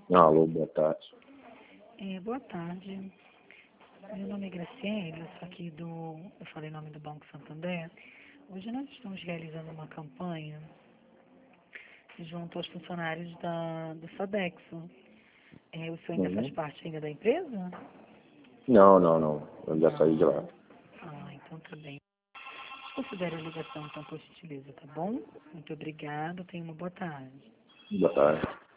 Alô, boa tarde. Boa tarde. Meu nome é Graciela, eu sou aqui eu falei em nome do Banco Santander. Hoje nós estamos realizando uma campanha junto aos funcionários do Sodexo. O senhor ainda faz Uhum. parte ainda da empresa? Não. Eu já saí de Não. lá. Então tá bem. Considere a ligação então por gentileza, tá bom? Muito obrigada, tenha uma boa tarde. Boa tarde.